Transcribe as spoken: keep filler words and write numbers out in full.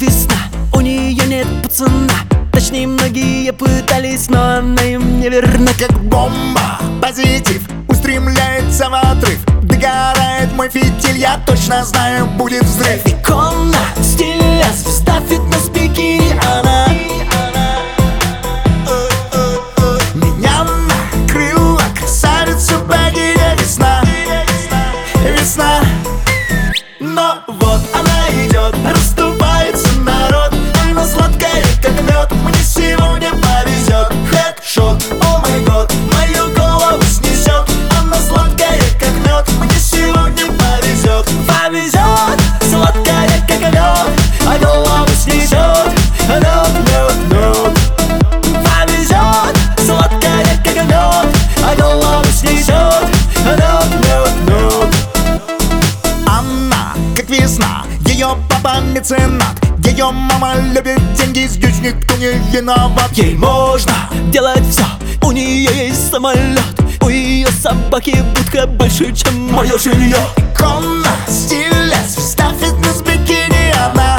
весна, у нее нет пацана. Точнее, многие пытались, но она им не верна. Как бомба, позитив устремляется в отрыв. Догорает мой фитиль, я точно знаю, будет взрыв. Икона стиля, звезда фитнес-бикини, она меня накрыла красавица богиня весна. Весна. Но вот она идет, расступается народ. Она сладкая, как мед, мне сегодня повезет. Хэдшот, о май год, мою голову снесет. Она сладкая, как мед, мне сегодня повезет. повезет, сладкая, как мед, а голову снесет. Мед, мед, мед. Повезет, сладкая, как мед, а голову снесет. Мед, мед, мед. Она, как весна, ее папа меценат. Ее мама любит деньги, здесь никто не виноват. Ей можно делать все, у нее есть самолет. У ее собаки будка больше, чем мое жилье. Икона стиля, звезда фитнес-бикини, она